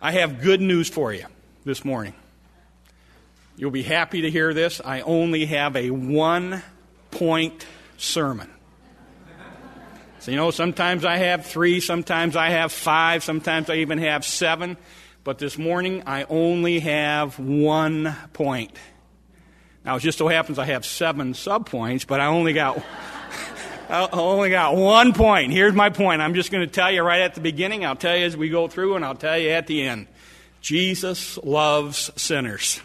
I have good news for you this morning. You'll be happy to hear this. I only have a 1-point sermon. So, sometimes I have 3, sometimes I have 5, sometimes I even have 7. But this morning, I only have 1 point. Now, it just so happens I have 7 subpoints, but I only got 1 point. Here's my point. I'm just going to tell you right at the beginning. I'll tell you as we go through, and I'll tell you at the end. Jesus loves sinners.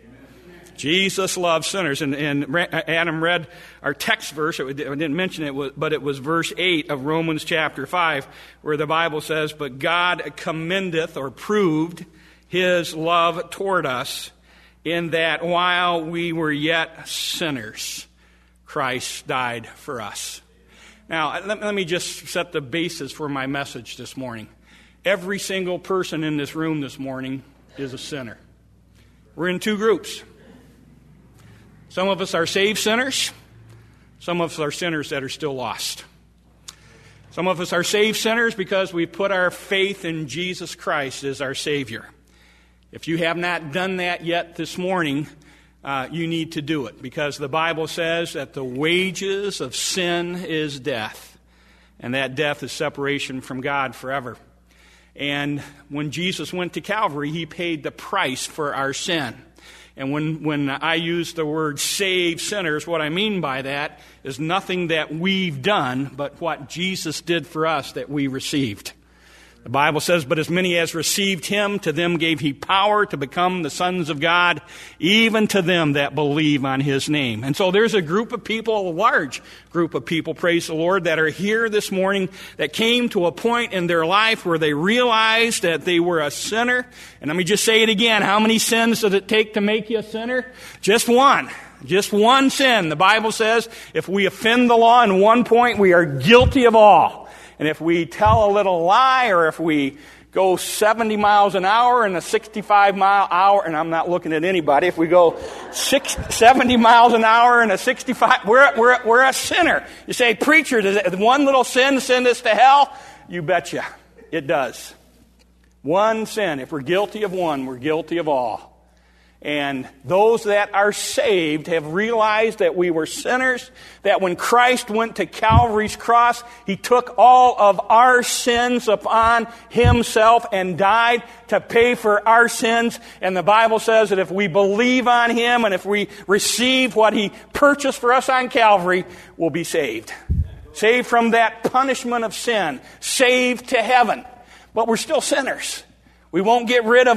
Jesus loves sinners. And Adam read our text verse. I didn't mention it, but it was verse 8 of Romans chapter 5, where the Bible says, "But God commendeth," or proved, "his love toward us, in that while we were yet sinners, Christ died for us." Now, let me just set the basis for my message this morning. Every single person in this room this morning is a sinner. We're in 2 groups. Some of us are saved sinners. Some of us are sinners that are still lost. Some of us are saved sinners because we put our faith in Jesus Christ as our Savior. If you have not done that yet this morning, you need to do it, because the Bible says that the wages of sin is death, and that death is separation from God forever. And when Jesus went to Calvary, he paid the price for our sin. And when I use the word save sinners, what I mean by that is nothing that we've done, but what Jesus did for us that we received. The Bible says, "But as many as received him, to them gave he power to become the sons of God, even to them that believe on his name." And so there's a group of people, a large group of people, praise the Lord, that are here this morning that came to a point in their life where they realized that they were a sinner. And let me just say it again. How many sins does it take to make you a sinner? Just one. Just one sin. The Bible says if we offend the law in 1 point, we are guilty of all. And if we tell a little lie, or if we go 70 miles an hour in a 65-mile-hour, and I'm not looking at anybody, if we go 70 miles an hour in a 65, we're a sinner. You say, "Preacher, does one little sin send us to hell?" You betcha, it does. One sin. If we're guilty of one, we're guilty of all. And those that are saved have realized that we were sinners, that when Christ went to Calvary's cross, he took all of our sins upon himself and died to pay for our sins. And the Bible says that if we believe on him and if we receive what he purchased for us on Calvary, we'll be saved. Saved from that punishment of sin. Saved to heaven. But we're still sinners. We won't get rid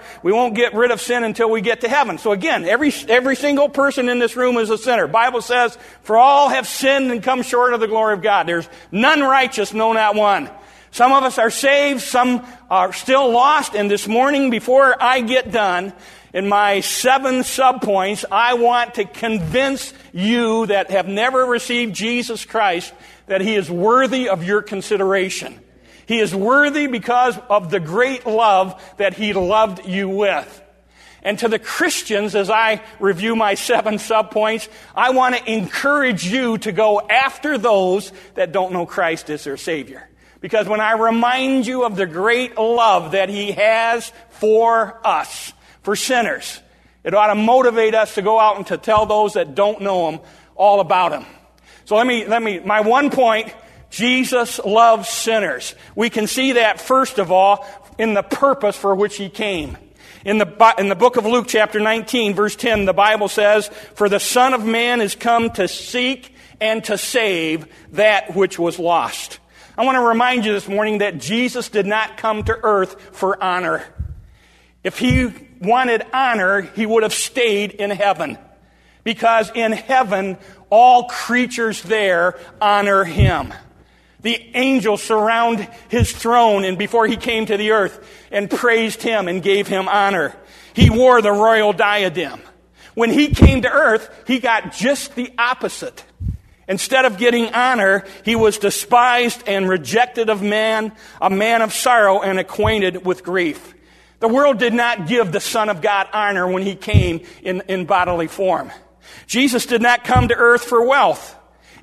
of sin until we get to heaven. So again, every single person in this room is a sinner. Bible says, "For all have sinned and come short of the glory of God." There's none righteous, no, not one. Some of us are saved, some are still lost. And this morning, before I get done, in my 7 subpoints, I want to convince you that have never received Jesus Christ that he is worthy of your consideration. He is worthy because of the great love that he loved you with. And to the Christians, as I review my 7 subpoints, I want to encourage you to go after those that don't know Christ as their Savior. Because when I remind you of the great love that he has for us, for sinners, it ought to motivate us to go out and to tell those that don't know him all about him. So let me, my 1 point, Jesus loves sinners. We can see that, first of all, in the purpose for which he came. In the book of Luke, chapter 19, verse 10, the Bible says, "For the Son of Man is come to seek and to save that which was lost." I want to remind you this morning that Jesus did not come to earth for honor. If he wanted honor, he would have stayed in heaven. Because in heaven, all creatures there honor him. The angels surround his throne and before he came to the earth and praised him and gave him honor. He wore the royal diadem. When he came to earth, he got just the opposite. Instead of getting honor, he was despised and rejected of man, a man of sorrow and acquainted with grief. The world did not give the Son of God honor when he came in bodily form. Jesus did not come to earth for wealth.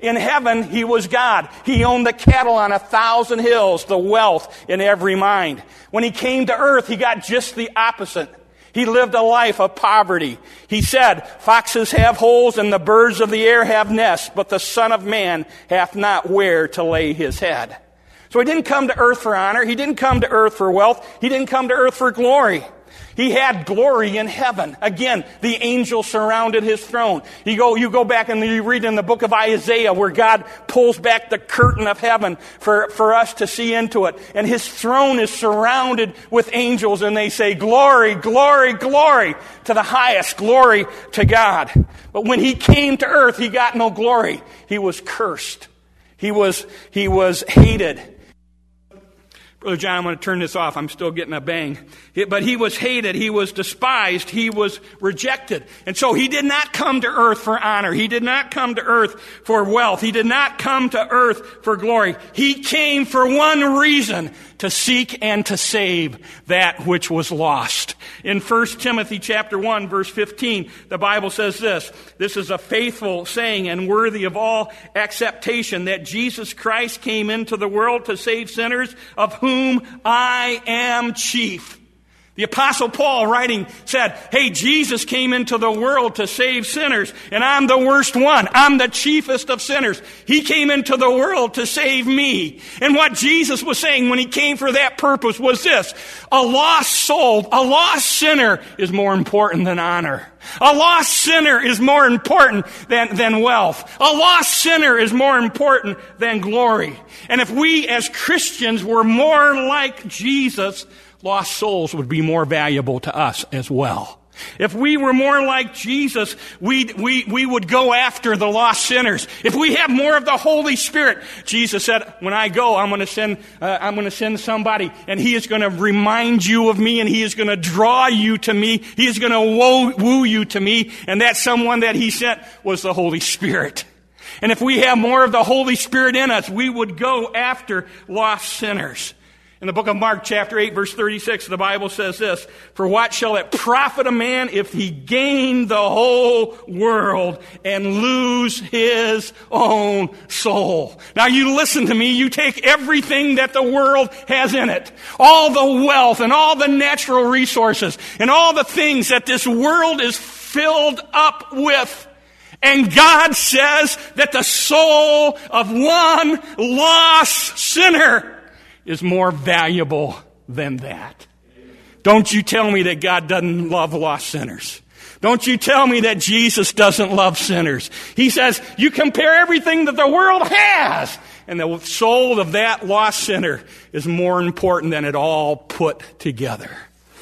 In heaven, he was God. He owned the cattle on 1,000 hills, the wealth in every mind. When he came to earth, he got just the opposite. He lived a life of poverty. He said, foxes have holes and the birds of the air have nests, but the Son of Man hath not where to lay his head. So he didn't come to earth for honor. He didn't come to earth for wealth. He didn't come to earth for glory. He had glory in heaven. Again, the angels surrounded his throne. You go back and you read in the book of Isaiah where God pulls back the curtain of heaven for us to see into it. And his throne is surrounded with angels, and they say, glory, glory, glory to the highest, glory to God. But when he came to earth, he got no glory. He was cursed. He was hated. Brother John, I'm going to turn this off. I'm still getting a bang. But he was hated. He was despised. He was rejected. And so he did not come to earth for honor. He did not come to earth for wealth. He did not come to earth for glory. He came for one reason, to seek and to save that which was lost. In 1 Timothy chapter 1, verse 15, the Bible says this. This is a faithful saying and worthy of all acceptation, that Jesus Christ came into the world to save sinners, of whom I am chief. The Apostle Paul writing said, hey, Jesus came into the world to save sinners, and I'm the worst one. I'm the chiefest of sinners. He came into the world to save me. And what Jesus was saying when he came for that purpose was this: a lost soul, a lost sinner is more important than honor. A lost sinner is more important than wealth. A lost sinner is more important than glory. And if we as Christians were more like Jesus, lost souls would be more valuable to us as well. If we were more like Jesus, we would go after the lost sinners. If we have more of the Holy Spirit, Jesus said, when I go, I'm going to send somebody, and he is going to remind you of me, and he is going to draw you to me. He is going to woo you to me, and that someone that he sent was the Holy Spirit. And if we have more of the Holy Spirit in us, we would go after lost sinners. In the book of Mark, chapter 8, verse 36, the Bible says this: for what shall it profit a man if he gain the whole world and lose his own soul? Now you listen to me. You take everything that the world has in it, all the wealth and all the natural resources and all the things that this world is filled up with, and God says that the soul of one lost sinner is more valuable than that. Don't you tell me that God doesn't love lost sinners. Don't you tell me that Jesus doesn't love sinners. He says, you compare everything that the world has, and the soul of that lost sinner is more important than it all put together.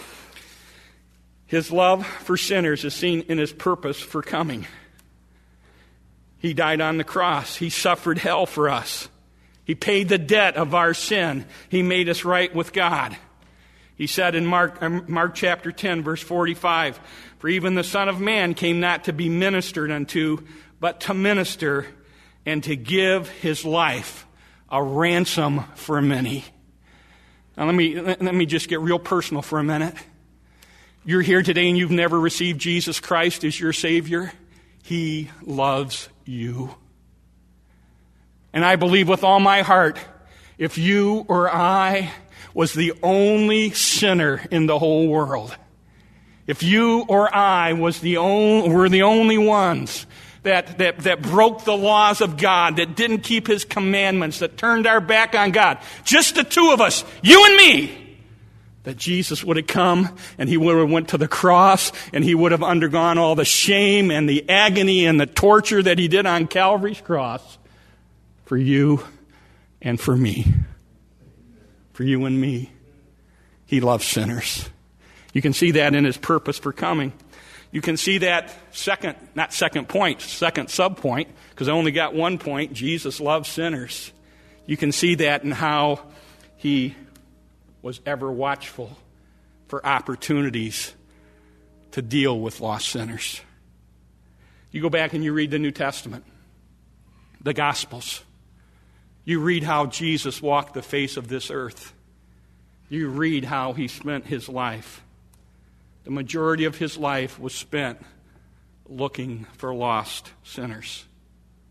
His love for sinners is seen in his purpose for coming. He died on the cross. He suffered hell for us. He paid the debt of our sin. He made us right with God. He said in Mark chapter 10, verse 45, for even the Son of Man came not to be ministered unto, but to minister and to give his life a ransom for many. Now let me just get real personal for a minute. You're here today and you've never received Jesus Christ as your Savior. He loves you. And I believe with all my heart, if you or I was the only sinner in the whole world, if you or I were the only ones that broke the laws of God, that didn't keep his commandments, that turned our back on God, just the two of us, you and me, that Jesus would have come and he would have went to the cross and he would have undergone all the shame and the agony and the torture that he did on Calvary's cross for you and for me. For you and me. He loves sinners. You can see that in his purpose for coming. You can see that second sub-point, because I only got one point. Jesus loves sinners. You can see that in how he was ever watchful for opportunities to deal with lost sinners. You go back and you read the New Testament, the Gospels. You read how Jesus walked the face of this earth. You read how he spent his life. The majority of his life was spent looking for lost sinners.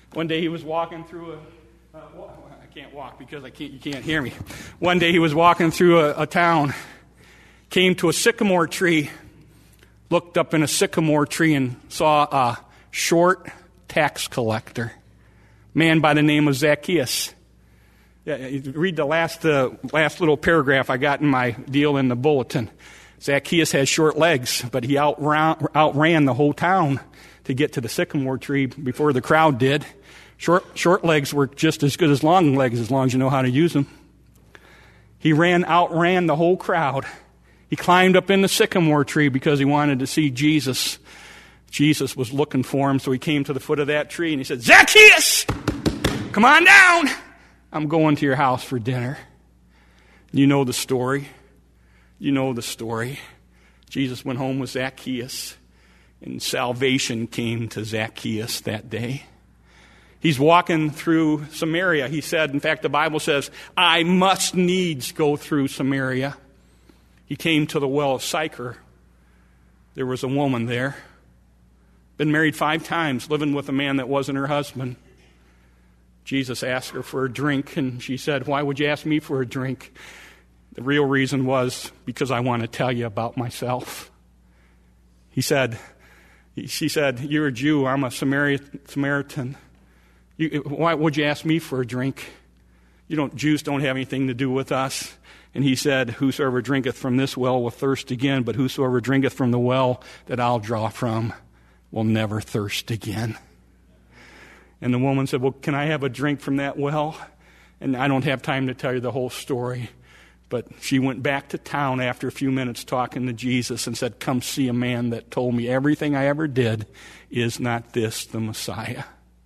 One day he was walking through I can't walk because you can't hear me. One day he was walking through a town, came to a sycamore tree, looked up in a sycamore tree and saw a short tax collector, man by the name of Zacchaeus. Yeah, read the last little paragraph I got in my deal in the bulletin. Zacchaeus has short legs, but he outran the whole town to get to the sycamore tree before the crowd did. Short legs were just as good as long legs as long as you know how to use them. He outran the whole crowd. He climbed up in the sycamore tree because he wanted to see Jesus. Jesus was looking for him, so he came to the foot of that tree and he said, "Zacchaeus, come on down. I'm going to your house for dinner." You know the story. You know the story. Jesus went home with Zacchaeus, and salvation came to Zacchaeus that day. He's walking through Samaria. He said, in fact, the Bible says, "I must needs go through Samaria." He came to the well of Sychar. There was a woman there, been married 5 times, living with a man that wasn't her husband. Jesus asked her for a drink, and she said, "Why would you ask me for a drink?" The real reason was, "Because I want to tell you about myself." She said, "You're a Jew, I'm a Samaritan. Why would you ask me for a drink? Jews don't have anything to do with us." And he said, "Whosoever drinketh from this well will thirst again, but whosoever drinketh from the well that I'll draw from will never thirst again." And the woman said, "Well, can I have a drink from that well?" And I don't have time to tell you the whole story, but she went back to town after a few minutes talking to Jesus and said, "Come see a man that told me everything I ever did. Is not this the Messiah?"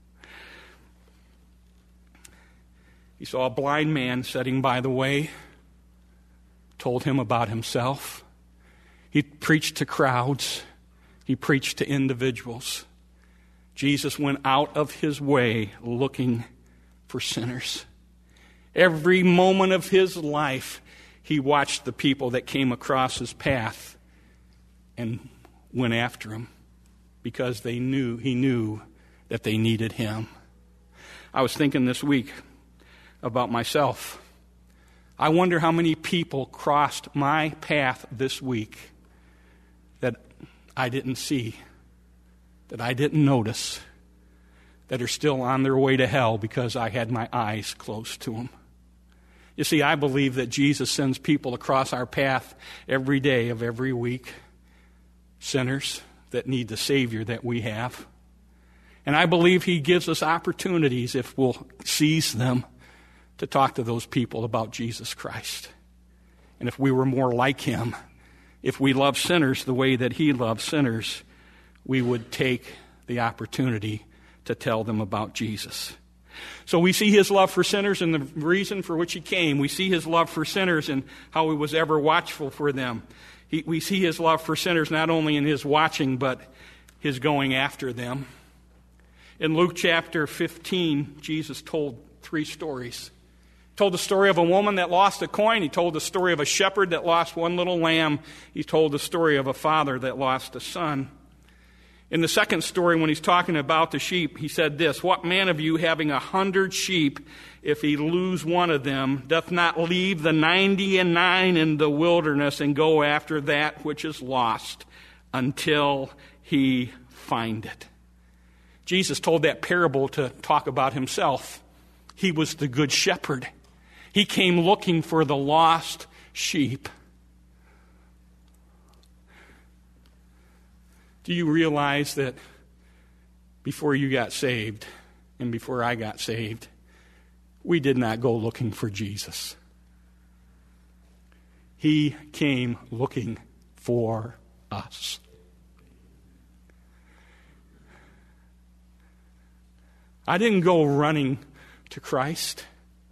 He saw a blind man sitting by the way, told him about himself. He preached to crowds. He preached to individuals. Jesus went out of his way looking for sinners. Every moment of his life, he watched the people that came across his path and went after him because he knew that they needed him. I was thinking this week about myself. I wonder how many people crossed my path this week that I didn't see, that I didn't notice, that are still on their way to hell because I had my eyes close to them. You see, I believe that Jesus sends people across our path every day of every week, sinners that need the Savior that we have. And I believe he gives us opportunities, if we'll seize them, to talk to those people about Jesus Christ. And if we were more like him, if we love sinners the way that he loves sinners, we would take the opportunity to tell them about Jesus. So we see his love for sinners and the reason for which he came. We see his love for sinners and how he was ever watchful for them. We see his love for sinners not only in his watching, but his going after them. In Luke chapter 15, Jesus told 3 stories. He told the story of a woman that lost a coin. He told the story of a shepherd that lost one little lamb. He told the story of a father that lost a son. In the second story, when he's talking about the sheep, he said this: "What man of you, having 100 sheep, if he lose one of them, doth not leave the 99 in the wilderness and go after that which is lost until he find it?" Jesus told that parable to talk about himself. He was the good shepherd. He came looking for the lost sheep. Do you realize that before you got saved and before I got saved, we did not go looking for Jesus? He came looking for us. I didn't go running to Christ.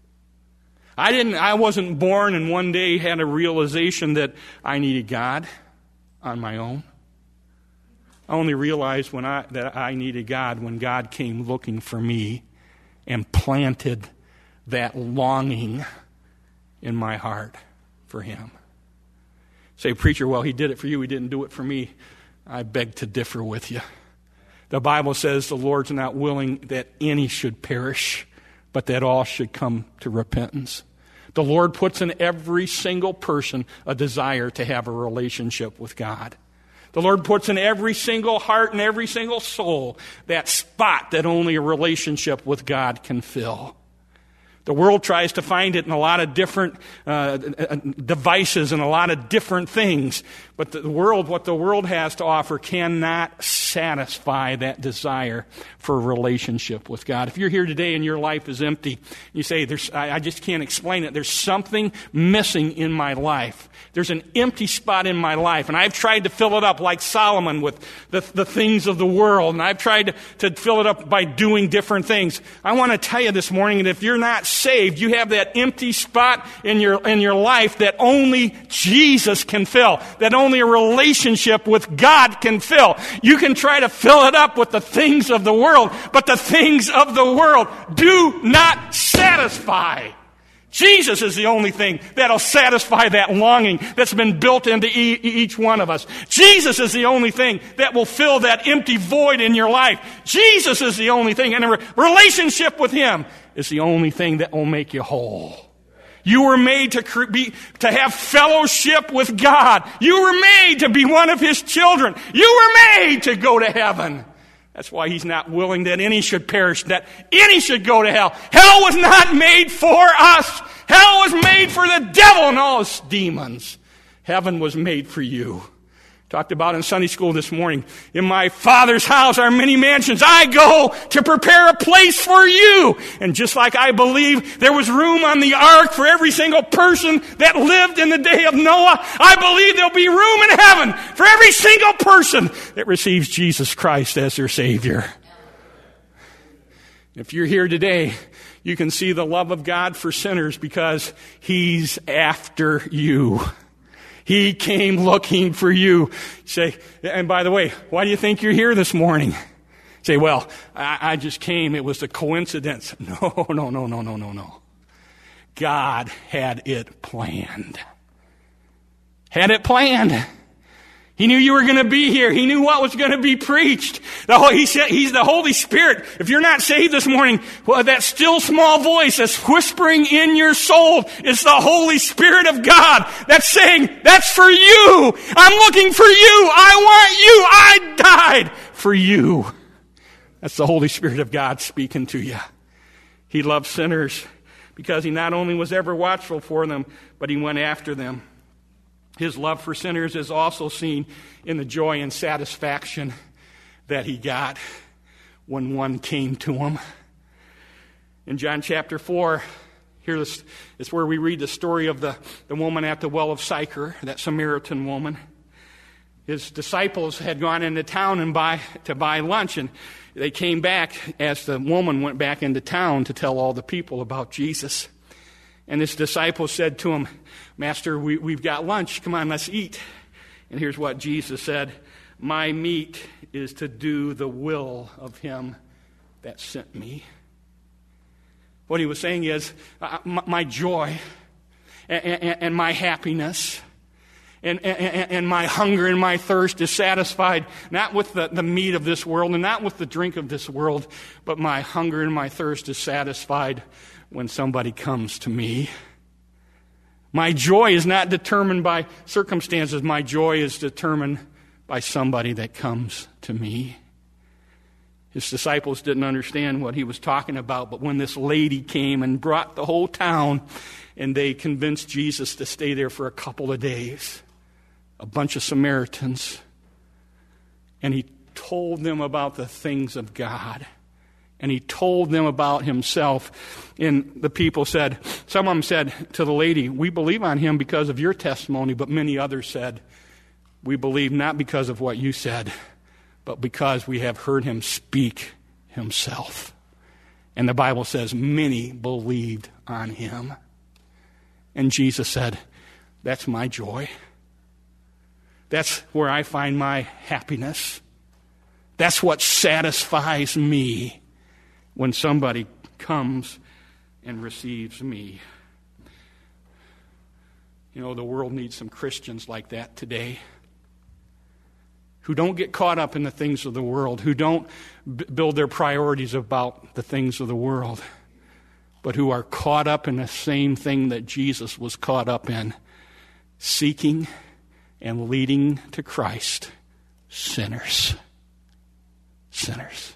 I wasn't born and one day had a realization that I needed God on my own. I only realized that I needed God when God came looking for me and planted that longing in my heart for him. Say, "Preacher, well, he did it for you, he didn't do it for me." I beg to differ with you. The Bible says the Lord's not willing that any should perish, but that all should come to repentance. The Lord puts in every single person a desire to have a relationship with God. The Lord puts in every single heart and every single soul that spot that only a relationship with God can fill. The world tries to find it in a lot of different devices and a lot of different things. But what the world has to offer cannot satisfy that desire for a relationship with God. If you're here today and your life is empty, you say, I just can't explain it. There's something missing in my life. There's an empty spot in my life, and I've tried to fill it up like Solomon with the things of the world, and I've tried to fill it up by doing different things. I want to tell you this morning that if you're not saved, you have that empty spot in your life that only Jesus can fill, that only a relationship with God can fill. You can try to fill it up with the things of the world, but the things of the world do not satisfy. Jesus is the only thing that'll satisfy that longing that's been built into each one of us. Jesus is the only thing that will fill that empty void in your life. Jesus is the only thing, and a relationship with Him is the only thing that will make you whole. You were made to have fellowship with God. You were made to be one of His children. You were made to go to heaven. That's why He's not willing that any should perish, that any should go to hell. Hell was not made for us. Hell was made for the devil and all his demons. Heaven was made for you. Talked about in Sunday school this morning. In my Father's house are many mansions. I go to prepare a place for you. And just like I believe there was room on the ark for every single person that lived in the day of Noah, I believe there'll be room in heaven for every single person that receives Jesus Christ as their Savior. If you're here today, you can see the love of God for sinners because He's after you. He came looking for you. Say, and by the way, why do you think you're here this morning? Say, well, I just came. It was a coincidence. No. God had it planned. Had it planned. He knew you were going to be here. He knew what was going to be preached. He said He's the Holy Spirit. If you're not saved this morning, well, that still small voice that's whispering in your soul is the Holy Spirit of God that's saying, that's for you. I'm looking for you. I want you. I died for you. That's the Holy Spirit of God speaking to you. He loves sinners because He not only was ever watchful for them, but He went after them. His love for sinners is also seen in the joy and satisfaction that He got when one came to Him. In John chapter 4, here is where we read the story of the woman at the well of Sychar, that Samaritan woman. His disciples had gone into town to buy lunch, and they came back as the woman went back into town to tell all the people about Jesus. And His disciples said to Him, Master, we've got lunch. Come on, let's eat. And here's what Jesus said. My meat is to do the will of Him that sent me. What He was saying is, my joy and my happiness and my hunger and my thirst is satisfied not with the meat of this world and not with the drink of this world, but my hunger and my thirst is satisfied when somebody comes to me. My joy is not determined by circumstances. My joy is determined by somebody that comes to me. His disciples didn't understand what He was talking about, but when this lady came and brought the whole town, and they convinced Jesus to stay there for a couple of days, a bunch of Samaritans, and He told them about the things of God. And He told them about Himself. And the people said, some of them said to the lady, we believe on Him because of your testimony. But many others said, we believe not because of what you said, but because we have heard Him speak Himself. And the Bible says many believed on Him. And Jesus said, that's my joy. That's where I find my happiness. That's what satisfies me. When somebody comes and receives me. The world needs some Christians like that today. who don't get caught up in the things of the world, who don't build their priorities about the things of the world, but who are caught up in the same thing that Jesus was caught up in, seeking and leading to Christ sinners. Sinners.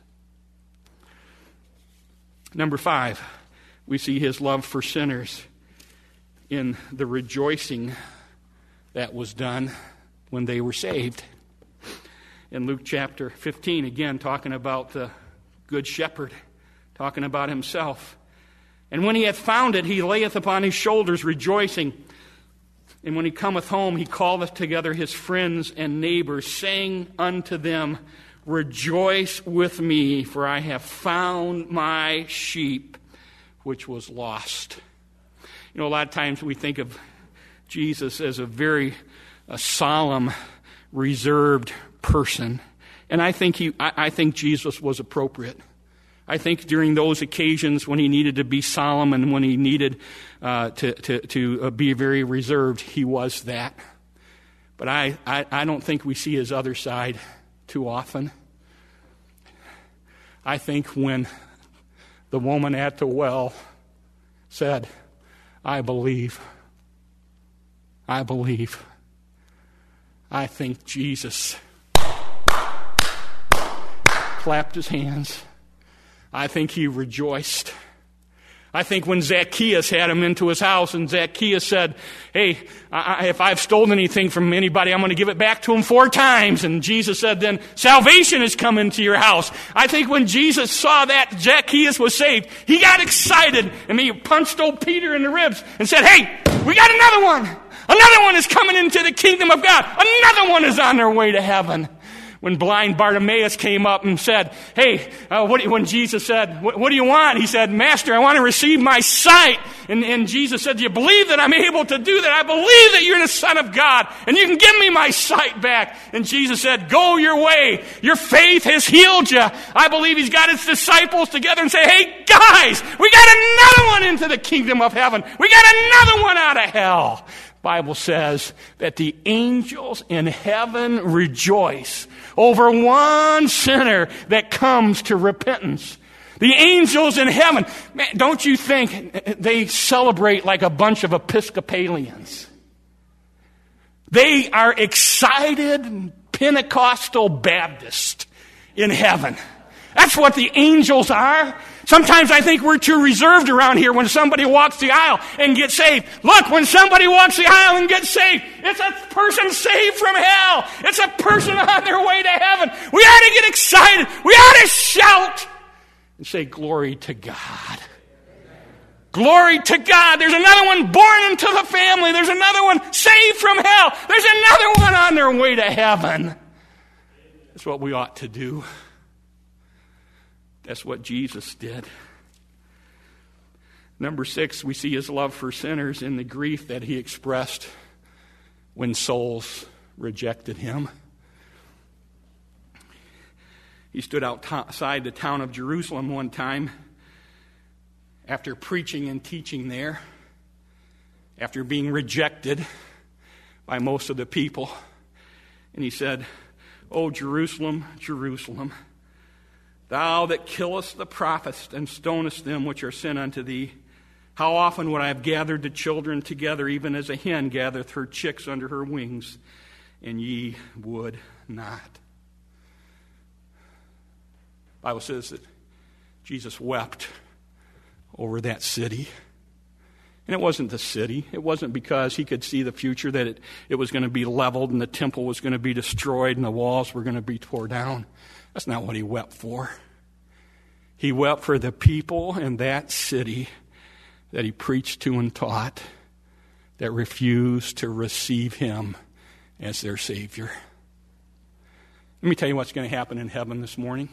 Number 5, we see his love for sinners in the rejoicing that was done when they were saved. In Luke chapter 15, again, talking about the good shepherd, talking about himself. And when he hath found it, he layeth upon his shoulders, rejoicing. And when he cometh home, he calleth together his friends and neighbors, saying unto them, Rejoice with me, for I have found my sheep, which was lost. You know, a lot of times we think of Jesus as a very solemn, reserved person. And I think Jesus was appropriate. I think during those occasions when he needed to be solemn and when he needed to be very reserved, he was that. But I don't think we see his other side too often. I think when the woman at the well said, I believe, I think Jesus clapped his hands. I think he rejoiced. I think when Zacchaeus had him into his house and Zacchaeus said, hey, if I've stolen anything from anybody, I'm going to give it back to him 4 times. And Jesus said, then salvation has come into your house. I think when Jesus saw that Zacchaeus was saved, he got excited and he punched old Peter in the ribs and said, hey, we got another one. Another one is coming into the kingdom of God. Another one is on their way to heaven. When blind Bartimaeus came up and said, hey, when Jesus said, what do you want? He said, Master, I want to receive my sight. And Jesus said, do you believe that I'm able to do that? I believe that you're the Son of God and you can give me my sight back. And Jesus said, go your way. Your faith has healed you. I believe he's got his disciples together and say, hey, guys, we got another one into the kingdom of heaven. We got another one out of hell. Bible says that the angels in heaven rejoice over one sinner that comes to repentance. The angels in heaven, man, don't you think they celebrate like a bunch of Episcopalians? They are excited Pentecostal Baptists in heaven. That's what the angels are. Sometimes I think we're too reserved around here when somebody walks the aisle and gets saved. Look, when somebody walks the aisle and gets saved, it's a person saved from hell. It's a person on their way to heaven. We ought to get excited. We ought to shout and say, glory to God. Glory to God. There's another one born into the family. There's another one saved from hell. There's another one on their way to heaven. That's what we ought to do. That's what Jesus did. Number 6, we see his love for sinners in the grief that he expressed when souls rejected him. He stood outside the town of Jerusalem one time after preaching and teaching there, after being rejected by most of the people. And he said, "O Jerusalem, Jerusalem, thou that killest the prophets and stonest them which are sent unto thee, how often would I have gathered the children together, even as a hen gathereth her chicks under her wings, and ye would not." The Bible says that Jesus wept over that city. And it wasn't the city. It wasn't because he could see the future that it was going to be leveled and the temple was going to be destroyed and the walls were going to be torn down. That's not what he wept for. He wept for the people in that city that he preached to and taught that refused to receive him as their Savior. Let me tell you what's going to happen in heaven this morning.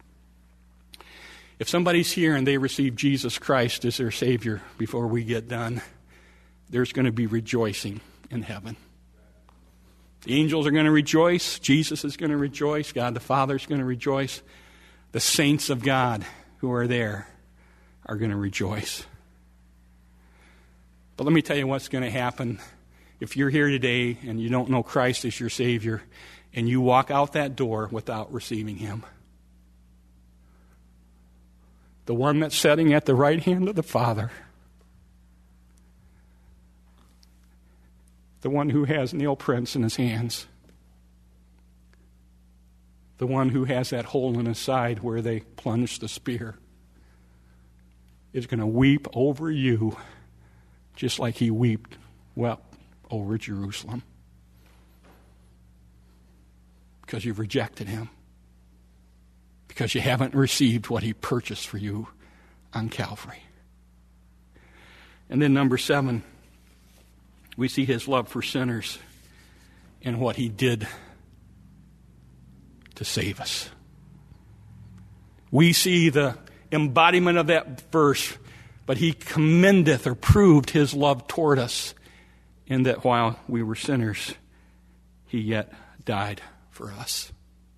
If somebody's here and they receive Jesus Christ as their Savior before we get done, there's going to be rejoicing in heaven. The angels are going to rejoice. Jesus is going to rejoice. God the Father is going to rejoice. The saints of God who are there are going to rejoice. But let me tell you what's going to happen If you're here today and you don't know Christ as your Savior, and you walk out that door without receiving Him, the one that's sitting at the right hand of the Father, the one who has nail prints in his hands, the one who has that hole in his side where they plunged the spear, is going to weep over you just like He wept over Jerusalem, because you've rejected Him, because you haven't received what He purchased for you on Calvary. And then number 7, we see His love for sinners and what He did to save us. We see the embodiment of that verse, but He commendeth or proved His love toward us in that while we were sinners, He yet died for us.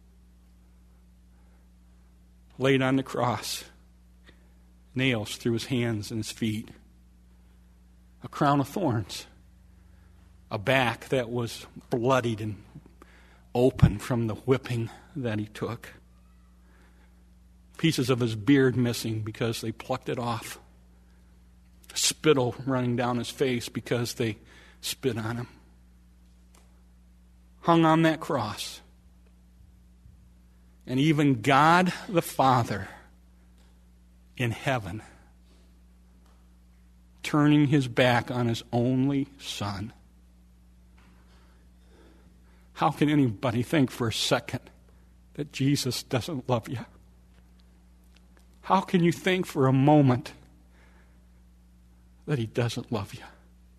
Laid on the cross, nails through His hands and His feet, a crown of thorns, a back that was bloodied and open from the whipping that He took, pieces of His beard missing because they plucked it off, spittle running down His face because they spit on Him, hung on that cross. And even God the Father in heaven turning His back on His only Son. How can anybody think for a second that Jesus doesn't love you? How can you think for a moment that He doesn't love you?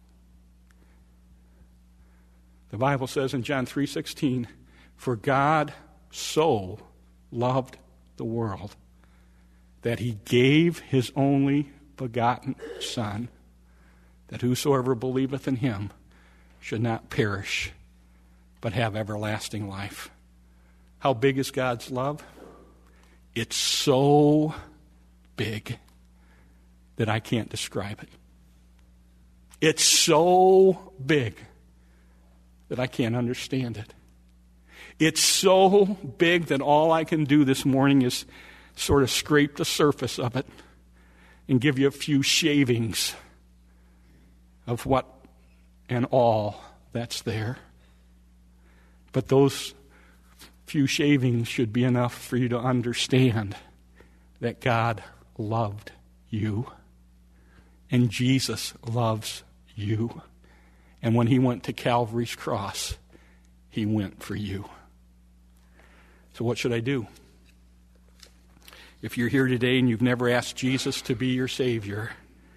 The Bible says in John 3:16, "For God so loved the world that He gave His only begotten Son, that whosoever believeth in Him should not perish, but have everlasting life." How big is God's love? It's so big that I can't describe it. It's so big that I can't understand it. It's so big that all I can do this morning is sort of scrape the surface of it and give you a few shavings of what and all that's there. But those few shavings should be enough for you to understand that God loved you and Jesus loves you. And when He went to Calvary's cross, He went for you. So what should I do? If you're here today and you've never asked Jesus to be your Savior,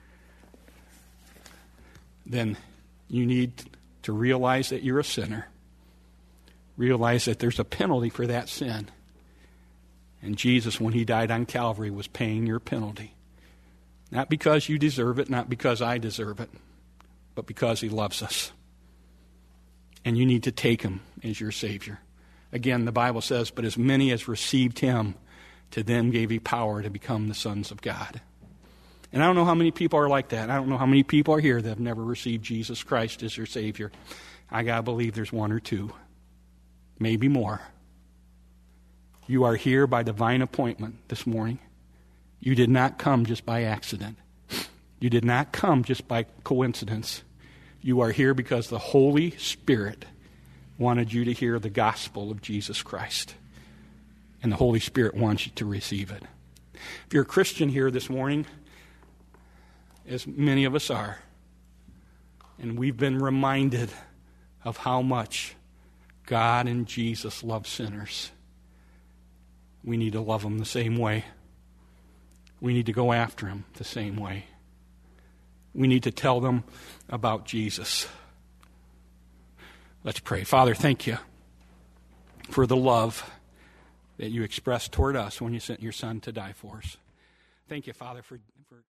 then you need to realize that you're a sinner. Realize that there's a penalty for that sin. And Jesus, when He died on Calvary, was paying your penalty. Not because you deserve it, not because I deserve it, but because He loves us. And you need to take Him as your Savior. Again, the Bible says, "But as many as received Him, to them gave He power to become the sons of God." And I don't know how many people are like that. I don't know how many people are here that have never received Jesus Christ as their Savior. I got to believe there's one or two, maybe more. You are here by divine appointment this morning. You did not come just by accident. You did not come just by coincidence. You are here because the Holy Spirit wanted you to hear the gospel of Jesus Christ. And the Holy Spirit wants you to receive it. If you're a Christian here this morning, as many of us are, and we've been reminded of how much God and Jesus love sinners, we need to love them the same way. We need to go after them the same way. We need to tell them about Jesus. Let's pray. Father, thank You for the love that You expressed toward us when You sent Your Son to die for us. Thank You, Father, for